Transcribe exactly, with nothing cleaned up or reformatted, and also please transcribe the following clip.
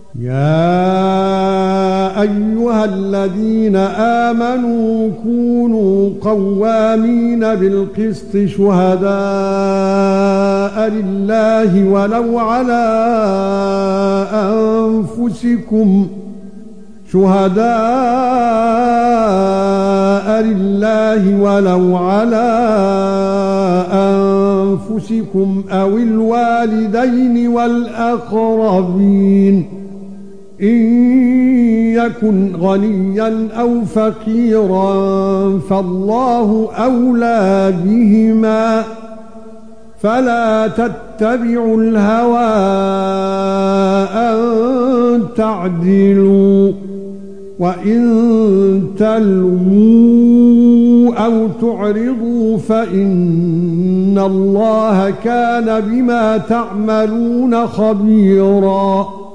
يا ايها الذين امنوا كونوا قوامين بالقسط شهداء لله ولو على انفسكم شهداء لله ولو على انفسكم او الوالدين والاقربين إن يكن غنيا أو فقيرا فالله أولى بهما فلا تتبعوا الهوى أن تعدلوا وإن تلووا أو تعرضوا فإن الله كان بما تعملون خبيرا